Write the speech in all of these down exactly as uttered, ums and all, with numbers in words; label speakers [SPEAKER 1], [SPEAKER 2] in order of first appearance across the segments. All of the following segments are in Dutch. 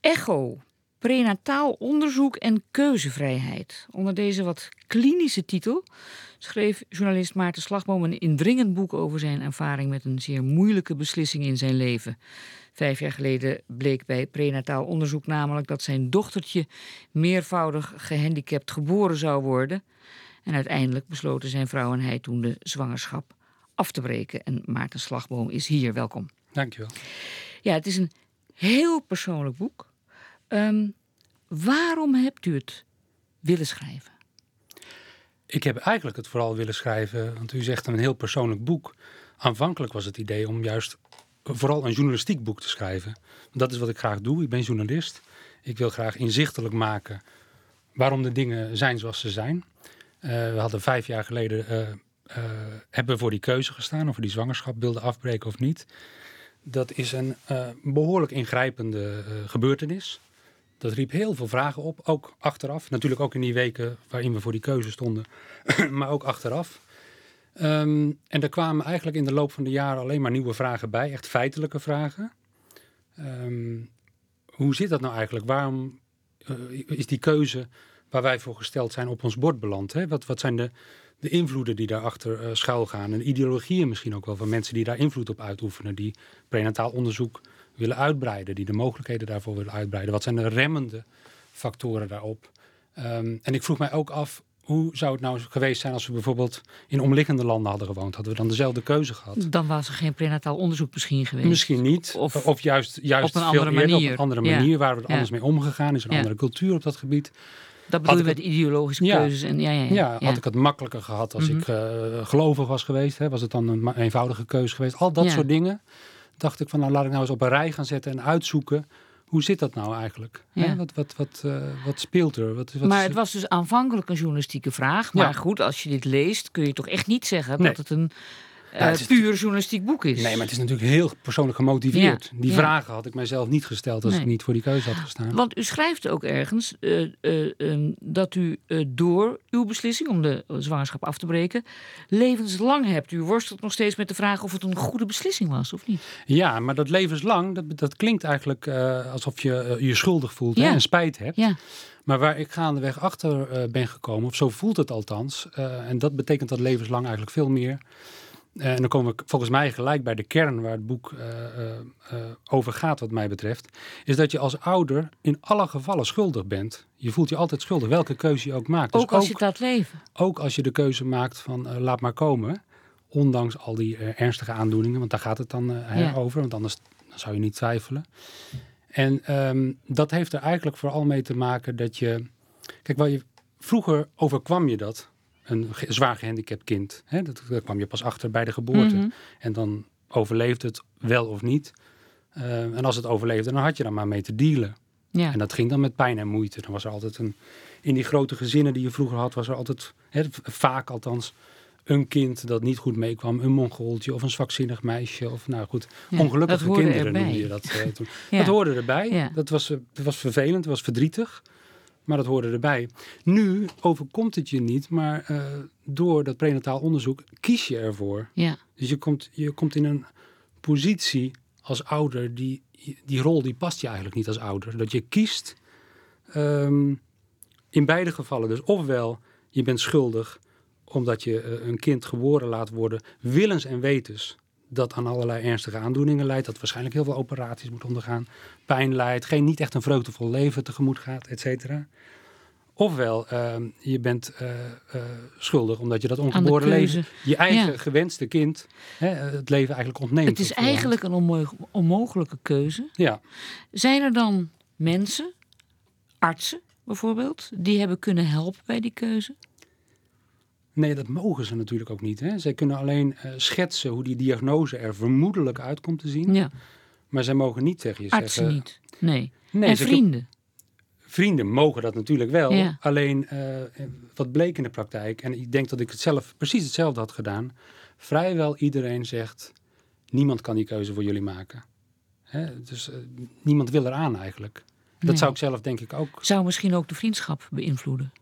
[SPEAKER 1] Echo, prenataal onderzoek en keuzevrijheid. Onder deze wat klinische titel schreef journalist Maarten Slagboom een indringend boek over zijn ervaring met een zeer moeilijke beslissing in zijn leven. Vijf jaar geleden bleek bij prenataal onderzoek namelijk dat zijn dochtertje meervoudig gehandicapt geboren zou worden. En uiteindelijk besloten zijn vrouw en hij toen de zwangerschap af te breken. En Maarten Slagboom is hier. Welkom.
[SPEAKER 2] Dankjewel.
[SPEAKER 1] Ja, het is een heel persoonlijk boek. Um, waarom hebt u het willen schrijven?
[SPEAKER 2] Ik heb eigenlijk het vooral willen schrijven, want u zegt een heel persoonlijk boek. Aanvankelijk was het idee om juist vooral een journalistiek boek te schrijven. Dat is wat ik graag doe. Ik ben journalist. Ik wil graag inzichtelijk maken waarom de dingen zijn zoals ze zijn. Uh, we hadden vijf jaar geleden uh, uh, hebben we voor die keuze gestaan of we die zwangerschap wilden afbreken of niet. Dat is een uh, behoorlijk ingrijpende uh, gebeurtenis. Dat riep heel veel vragen op, ook achteraf. Natuurlijk ook in die weken waarin we voor die keuze stonden, maar ook achteraf. Um, en er kwamen eigenlijk in de loop van de jaren alleen maar nieuwe vragen bij, echt feitelijke vragen. Um, hoe zit dat nou eigenlijk? Waarom uh, is die keuze waar wij voor gesteld zijn op ons bord beland? Hè? Wat, wat zijn de, de invloeden die daarachter uh, schuilgaan? En ideologieën misschien ook wel van mensen die daar invloed op uitoefenen, die prenataal onderzoek willen uitbreiden, die de mogelijkheden daarvoor willen uitbreiden. Wat zijn de remmende factoren daarop? Um, en ik vroeg mij ook af, hoe zou het nou geweest zijn als we bijvoorbeeld in omliggende landen hadden gewoond? Hadden we dan dezelfde keuze gehad?
[SPEAKER 1] Dan was er geen prenataal onderzoek misschien geweest.
[SPEAKER 2] Misschien niet. Of, of juist, juist
[SPEAKER 1] op een
[SPEAKER 2] veel
[SPEAKER 1] andere
[SPEAKER 2] eerder,
[SPEAKER 1] manier.
[SPEAKER 2] op een andere manier,
[SPEAKER 1] ja.
[SPEAKER 2] waar we er
[SPEAKER 1] ja.
[SPEAKER 2] anders mee omgegaan. Is een
[SPEAKER 1] ja.
[SPEAKER 2] andere cultuur op dat gebied.
[SPEAKER 1] Dat bedoel je met
[SPEAKER 2] het,
[SPEAKER 1] ideologische
[SPEAKER 2] ja,
[SPEAKER 1] keuzes. En, ja, ja, ja.
[SPEAKER 2] ja,
[SPEAKER 1] ja,
[SPEAKER 2] had ik het makkelijker gehad als
[SPEAKER 1] mm-hmm.
[SPEAKER 2] ik uh, gelovig was geweest. Hè? Was het dan een eenvoudige keuze geweest? Al dat
[SPEAKER 1] ja.
[SPEAKER 2] soort dingen. Dacht ik van, nou laat ik nou eens op een rij gaan zetten en uitzoeken. Hoe zit dat nou eigenlijk?
[SPEAKER 1] Ja.
[SPEAKER 2] Hè? Wat, wat, wat, uh, wat speelt er? Wat, wat
[SPEAKER 1] maar
[SPEAKER 2] is...
[SPEAKER 1] het was dus aanvankelijk een journalistieke vraag. Maar ja. goed, als je dit leest kun je toch echt niet zeggen nee. dat het een uh, ja, het is puur journalistiek boek is.
[SPEAKER 2] Nee, maar het is natuurlijk heel persoonlijk gemotiveerd.
[SPEAKER 1] Ja.
[SPEAKER 2] Die
[SPEAKER 1] ja.
[SPEAKER 2] vragen had ik mijzelf niet gesteld als nee. ik niet voor die keuze had gestaan.
[SPEAKER 1] Want u schrijft ook ergens uh, uh, um, dat u uh, door uw beslissing om de zwangerschap af te breken levenslang hebt. U worstelt nog steeds met de vraag of het een goede beslissing was of niet.
[SPEAKER 2] Ja, maar dat levenslang, dat, dat klinkt eigenlijk uh, alsof je uh, je schuldig voelt
[SPEAKER 1] ja.
[SPEAKER 2] hè, en spijt hebt.
[SPEAKER 1] Ja.
[SPEAKER 2] Maar waar ik gaandeweg achter uh, ben gekomen, of zo voelt het althans, uh, en dat betekent dat levenslang eigenlijk veel meer. Uh, en dan komen we volgens mij gelijk bij de kern waar het boek uh, uh, uh, over gaat wat mij betreft. Is dat je als ouder in alle gevallen schuldig bent. Je voelt je altijd schuldig, welke keuze je ook maakt.
[SPEAKER 1] Ook
[SPEAKER 2] dus
[SPEAKER 1] als
[SPEAKER 2] ook,
[SPEAKER 1] je het laat leven.
[SPEAKER 2] Ook als je de keuze maakt van uh, laat maar komen. Ondanks al die uh, ernstige aandoeningen, want daar gaat het dan uh, ja. over. Want anders dan zou je niet twijfelen. En um, dat heeft er eigenlijk vooral mee te maken dat je... Kijk, waar je, vroeger overkwam je dat. Een ge- zwaar gehandicapt kind. Hè? Dat, daar kwam je pas achter bij de geboorte.
[SPEAKER 1] Mm-hmm.
[SPEAKER 2] En dan overleeft het wel of niet. Uh, en als het overleefde, dan had je daar maar mee te dealen.
[SPEAKER 1] Ja.
[SPEAKER 2] En dat ging dan met pijn en moeite. Dan was er altijd een... In die grote gezinnen die je vroeger had, was er altijd... Hè, vaak althans... Een kind dat niet goed meekwam, een mongooltje of een zwakzinnig meisje. Of nou goed, ja, ongelukkige kinderen noemde je dat uh, toen. Ja. Dat hoorde erbij. Ja. Dat was, uh, dat was vervelend, dat was verdrietig. Maar dat hoorde erbij. Nu overkomt het je niet, maar uh, door dat prenataal onderzoek kies je ervoor.
[SPEAKER 1] Ja.
[SPEAKER 2] Dus je komt, je komt in een positie als ouder, die, die rol die past je eigenlijk niet als ouder. Dat je kiest um, in beide gevallen. Dus ofwel je bent schuldig omdat je uh, een kind geboren laat worden, willens en wetens, dat aan allerlei ernstige aandoeningen leidt, dat waarschijnlijk heel veel operaties moet ondergaan, pijn leidt, geen niet echt een vreugdevol leven tegemoet gaat, et cetera. Ofwel, uh, je bent uh, uh, schuldig omdat je dat ongeboren leven, je eigen ja. gewenste kind, hè, het leven eigenlijk ontneemt.
[SPEAKER 1] Het is eigenlijk een onmo- onmogelijke keuze.
[SPEAKER 2] Ja.
[SPEAKER 1] Zijn er dan mensen, artsen bijvoorbeeld, die hebben kunnen helpen bij die keuze?
[SPEAKER 2] Nee, dat mogen ze natuurlijk ook niet. Hè. Zij kunnen alleen uh, schetsen hoe die diagnose er vermoedelijk uit komt te zien.
[SPEAKER 1] Ja.
[SPEAKER 2] Maar zij mogen niet tegen je
[SPEAKER 1] artsen
[SPEAKER 2] zeggen...
[SPEAKER 1] Artsen niet, nee.
[SPEAKER 2] nee
[SPEAKER 1] en vrienden?
[SPEAKER 2] Vrienden mogen dat natuurlijk wel.
[SPEAKER 1] Ja.
[SPEAKER 2] Alleen, uh, wat bleek in de praktijk... en ik denk dat ik het zelf precies hetzelfde had gedaan... vrijwel iedereen zegt... niemand kan die keuze voor jullie maken. Hè? Dus uh, niemand wil eraan eigenlijk. Dat nee. zou ik zelf denk ik ook...
[SPEAKER 1] Zou misschien ook de vriendschap beïnvloeden?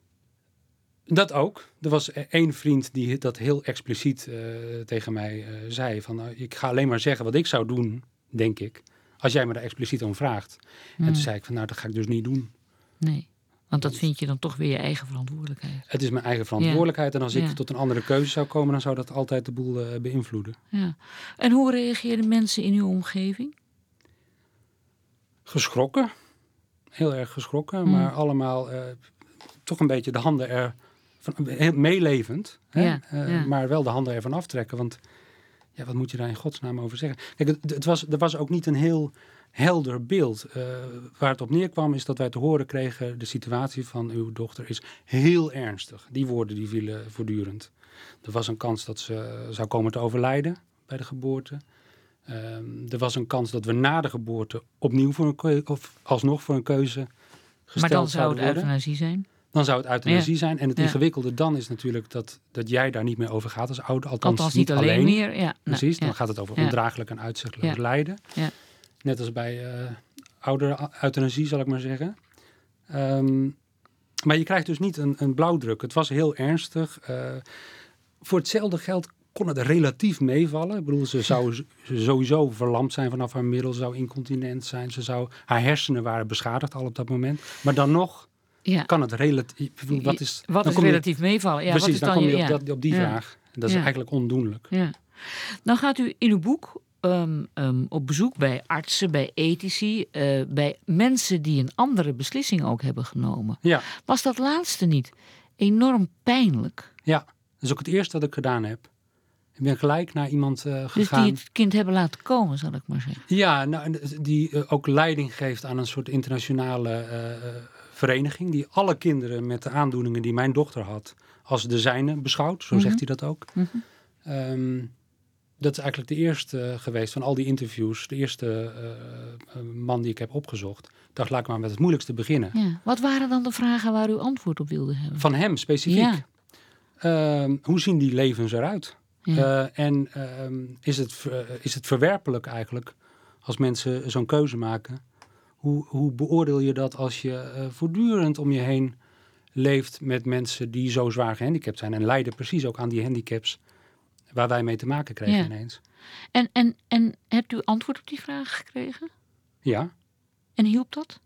[SPEAKER 2] Dat ook. Er was één vriend die dat heel expliciet uh, tegen mij uh, zei. Van, uh, ik ga alleen maar zeggen wat ik zou doen, denk ik... Als jij me daar expliciet om vraagt.
[SPEAKER 1] Hmm.
[SPEAKER 2] En toen zei ik van, nou, dat ga ik dus niet doen.
[SPEAKER 1] Nee, want dat vind je dan toch weer je eigen verantwoordelijkheid.
[SPEAKER 2] Het is mijn eigen verantwoordelijkheid. Ja. En als ik
[SPEAKER 1] ja.
[SPEAKER 2] tot een andere keuze zou komen, dan zou dat altijd de boel uh, beïnvloeden.
[SPEAKER 1] Ja. En hoe reageerden mensen in uw omgeving?
[SPEAKER 2] Geschrokken. Heel erg geschrokken. Hmm. Maar allemaal uh, toch een beetje de handen er... Van, heel meelevend. Hè?
[SPEAKER 1] Ja,
[SPEAKER 2] uh,
[SPEAKER 1] ja.
[SPEAKER 2] Maar wel de handen ervan aftrekken. Want ja, wat moet je daar in godsnaam over zeggen? Kijk, het, het was, er was ook niet een heel helder beeld. Uh, waar het op neerkwam is dat wij te horen kregen... de situatie van uw dochter is heel ernstig. Die woorden die vielen voortdurend. Er was een kans dat ze zou komen te overlijden bij de geboorte. Um, er was een kans dat we na de geboorte opnieuw voor een keuze... of alsnog voor een keuze gesteld
[SPEAKER 1] Maar dan zou het
[SPEAKER 2] worden.
[SPEAKER 1] euthanasie zijn?
[SPEAKER 2] Dan zou het euthanasie ja. zijn. En het
[SPEAKER 1] ja.
[SPEAKER 2] ingewikkelde dan is natuurlijk dat, dat jij daar niet meer over gaat als ouder. Althans,
[SPEAKER 1] Althans niet alleen, alleen meer. Ja,
[SPEAKER 2] precies,
[SPEAKER 1] nou,
[SPEAKER 2] dan ja. gaat het over
[SPEAKER 1] ja.
[SPEAKER 2] ondraaglijk en uitzichtelijk ja. lijden.
[SPEAKER 1] Ja.
[SPEAKER 2] Net als bij uh, ouder-euthanasie, zal ik maar zeggen. Um, maar je krijgt dus niet een, een blauwdruk. Het was heel ernstig. Uh, voor hetzelfde geld kon het relatief meevallen. Ik bedoel, ze zou sowieso verlamd zijn vanaf haar middel. Ze zou incontinent zijn. Ze zou, haar hersenen waren beschadigd al op dat moment. Maar dan nog... Ja. Kan het relatief... Wat is,
[SPEAKER 1] wat is relatief je, meevallen? Ja,
[SPEAKER 2] precies,
[SPEAKER 1] wat is
[SPEAKER 2] dan,
[SPEAKER 1] dan
[SPEAKER 2] kom je
[SPEAKER 1] ja.
[SPEAKER 2] op, dat, op die ja. vraag. Dat is ja. eigenlijk ondoenlijk.
[SPEAKER 1] Ja. Dan gaat u in uw boek um, um, op bezoek bij artsen, bij ethici... Uh, bij mensen die een andere beslissing ook hebben genomen.
[SPEAKER 2] Ja.
[SPEAKER 1] Was dat laatste niet enorm pijnlijk?
[SPEAKER 2] Ja, dat is ook het eerste wat ik gedaan heb. Ik ben gelijk naar iemand uh, gegaan...
[SPEAKER 1] Dus die het kind hebben laten komen, zal ik maar zeggen.
[SPEAKER 2] Ja, nou, die uh, ook leiding geeft aan een soort internationale... Uh, vereniging die alle kinderen met de aandoeningen die mijn dochter had als de zijne beschouwt. Zo mm-hmm. zegt hij dat ook. Mm-hmm. Um, dat is eigenlijk de eerste uh, geweest van al die interviews. De eerste uh, uh, man die ik heb opgezocht. Ik dacht, laat ik maar met het moeilijkste beginnen.
[SPEAKER 1] Ja. Wat waren dan de vragen waar u antwoord op wilde hebben?
[SPEAKER 2] Van hem specifiek. Ja. Uh, hoe zien die levens eruit? Ja. Uh, en uh, is, het, uh, is het verwerpelijk eigenlijk als mensen zo'n keuze maken? Hoe, hoe beoordeel je dat als je uh, voortdurend om je heen leeft met mensen die zo zwaar gehandicapt zijn en lijden precies ook aan die handicaps waar wij mee te maken kregen ja. ineens.
[SPEAKER 1] En, en, en hebt u antwoord op die vraag gekregen?
[SPEAKER 2] Ja.
[SPEAKER 1] En hielp dat?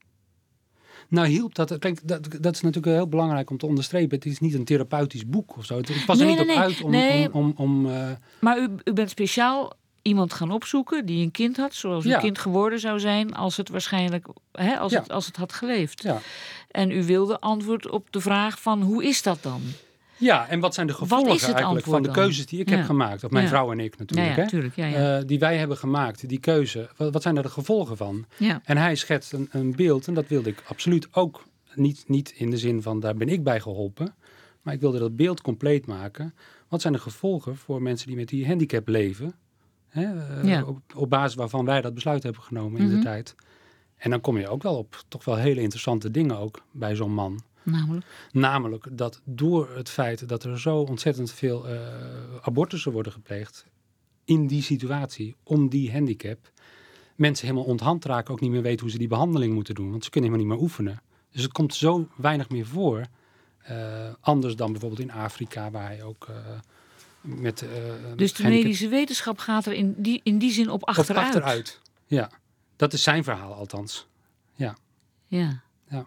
[SPEAKER 2] Nou, hielp dat. Kijk, dat, dat is natuurlijk heel belangrijk om te onderstrepen. Het is niet een therapeutisch boek of zo. Het was er nee, niet nee, op nee. uit om...
[SPEAKER 1] Nee.
[SPEAKER 2] om, om, om uh...
[SPEAKER 1] Maar u, u bent speciaal... iemand gaan opzoeken die een kind had, zoals
[SPEAKER 2] ja.
[SPEAKER 1] uw kind geworden zou zijn als het waarschijnlijk, hè, als,
[SPEAKER 2] ja.
[SPEAKER 1] het, als het had geleefd.
[SPEAKER 2] Ja.
[SPEAKER 1] En u wilde antwoord op de vraag van hoe is dat dan?
[SPEAKER 2] Ja, en wat zijn de gevolgen wat eigenlijk van de
[SPEAKER 1] dan?
[SPEAKER 2] keuzes die ik ja. heb gemaakt? Of mijn ja. vrouw en ik natuurlijk.
[SPEAKER 1] Ja, ja,
[SPEAKER 2] hè?
[SPEAKER 1] Tuurlijk, ja, ja.
[SPEAKER 2] Uh, die wij hebben gemaakt, die keuze. Wat, wat zijn daar de gevolgen van?
[SPEAKER 1] Ja.
[SPEAKER 2] En hij schetst een, een beeld en dat wilde ik absoluut ook niet, niet in de zin van daar ben ik bij geholpen. Maar ik wilde dat beeld compleet maken. Wat zijn de gevolgen voor mensen die met die handicap leven? Hè, uh, ja. op, op basis waarvan wij dat besluit hebben genomen in mm-hmm. de tijd. En dan kom je ook wel op toch wel hele interessante dingen ook bij zo'n man.
[SPEAKER 1] Namelijk?
[SPEAKER 2] Namelijk dat door het feit dat er zo ontzettend veel uh, abortussen worden gepleegd in die situatie, om die handicap, mensen helemaal onthand raken, ook niet meer weten hoe ze die behandeling moeten doen. Want ze kunnen helemaal niet meer oefenen. Dus het komt zo weinig meer voor. Uh, anders dan bijvoorbeeld in Afrika, waar hij ook... Uh, Met, uh,
[SPEAKER 1] dus de medische wetenschap gaat er in die, in die zin op achteruit?
[SPEAKER 2] Op achteruit, ja. Dat is zijn verhaal althans. Ja.
[SPEAKER 1] Ja.
[SPEAKER 2] ja.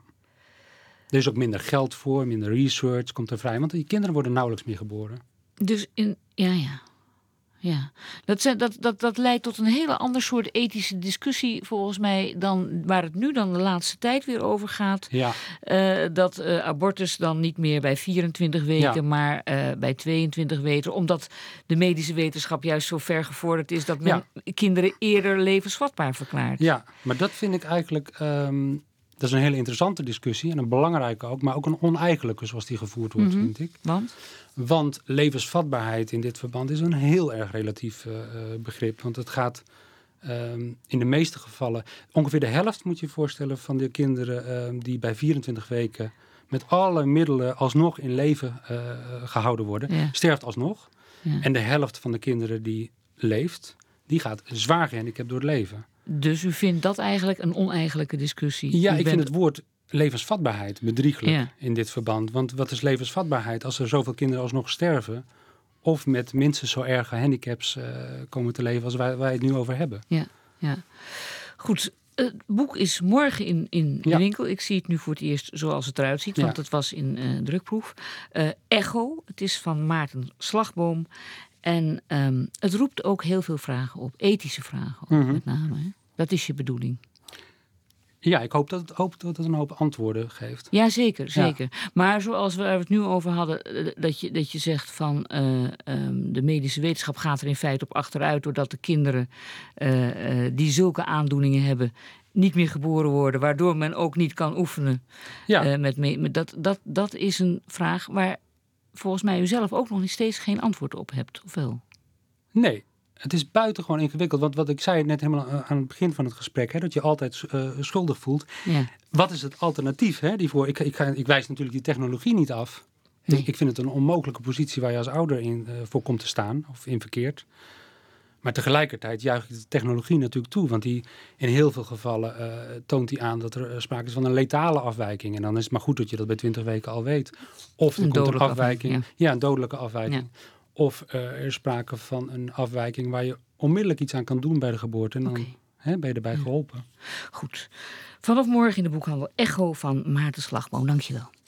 [SPEAKER 2] Er is ook minder geld voor, minder research komt er vrij. Want die kinderen worden nauwelijks meer geboren.
[SPEAKER 1] Dus in, ja, ja. Ja, dat, zijn, dat, dat, dat leidt tot een hele ander soort ethische discussie volgens mij dan waar het nu dan de laatste tijd weer over gaat.
[SPEAKER 2] Ja.
[SPEAKER 1] Uh, dat uh, abortus dan niet meer bij vierentwintig weken, ja. maar uh, bij tweeëntwintig weken. Omdat de medische wetenschap juist zo ver gevorderd is dat men ja. kinderen eerder levensvatbaar verklaart.
[SPEAKER 2] Ja, maar dat vind ik eigenlijk... Um... Dat is een hele interessante discussie en een belangrijke ook, maar ook een oneigenlijke zoals die gevoerd wordt, mm-hmm. vind ik.
[SPEAKER 1] Want?
[SPEAKER 2] Want levensvatbaarheid in dit verband is een heel erg relatief uh, begrip. Want het gaat um, in de meeste gevallen, ongeveer de helft moet je je voorstellen van de kinderen uh, die bij vierentwintig weken met alle middelen alsnog in leven uh, gehouden worden, ja. sterft alsnog. Ja. En de helft van de kinderen die leeft, die gaat zwaar gehandicapt door het leven.
[SPEAKER 1] Dus u vindt dat eigenlijk een oneigenlijke discussie?
[SPEAKER 2] Ja,
[SPEAKER 1] u
[SPEAKER 2] ik
[SPEAKER 1] bent...
[SPEAKER 2] vind het woord levensvatbaarheid bedrieglijk
[SPEAKER 1] ja.
[SPEAKER 2] in dit verband. Want wat is levensvatbaarheid als er zoveel kinderen alsnog sterven of met minstens zo erge handicaps uh, komen te leven als wij, wij het nu over hebben?
[SPEAKER 1] Ja, ja. Goed, het boek is morgen in, in de
[SPEAKER 2] Ja.
[SPEAKER 1] winkel. Ik zie het nu voor het eerst zoals het eruit ziet, want
[SPEAKER 2] Ja.
[SPEAKER 1] het was in uh, drukproef. Uh, Echo, het is van Maarten Slagboom. En um, het roept ook heel veel vragen op, ethische vragen op,
[SPEAKER 2] Mm-hmm.
[SPEAKER 1] met name. Hè? Dat is je bedoeling.
[SPEAKER 2] Ja, ik hoop dat het, hoop dat het een hoop antwoorden geeft.
[SPEAKER 1] Ja, zeker, zeker. Ja. Maar zoals we het nu over hadden, dat je, dat je zegt van uh, um, de medische wetenschap gaat er in feite op achteruit, doordat de kinderen uh, uh, die zulke aandoeningen hebben, niet meer geboren worden, waardoor men ook niet kan oefenen.
[SPEAKER 2] Ja.
[SPEAKER 1] Uh, met me- met dat, dat, dat is een vraag waar volgens mij u zelf ook nog niet steeds geen antwoord op hebt, of wel?
[SPEAKER 2] Nee. Het is buitengewoon ingewikkeld, want wat ik zei net helemaal aan het begin van het gesprek, hè, dat je altijd uh, schuldig voelt.
[SPEAKER 1] Ja.
[SPEAKER 2] Wat is het alternatief? Hè, die voor, ik, ik, ga, ik wijs natuurlijk die technologie niet af.
[SPEAKER 1] Nee.
[SPEAKER 2] Ik, ik vind het een onmogelijke positie waar je als ouder in, uh, voor komt te staan, of in verkeerd. Maar tegelijkertijd juich ik de technologie natuurlijk toe, want die in heel veel gevallen uh, toont die aan dat er uh, sprake is van een letale afwijking. En dan is het maar goed dat je dat bij twintig weken al weet. Of er
[SPEAKER 1] Een
[SPEAKER 2] komt een afwijking,
[SPEAKER 1] afwijking, ja.
[SPEAKER 2] ja, een dodelijke afwijking.
[SPEAKER 1] Ja.
[SPEAKER 2] Of uh, er is sprake van een afwijking waar je onmiddellijk iets aan kan doen bij de geboorte. En dan
[SPEAKER 1] Okay.
[SPEAKER 2] hè, ben je erbij geholpen.
[SPEAKER 1] Goed. Vanaf morgen in de boekhandel Echo van Maarten Slagboom. Dank je wel.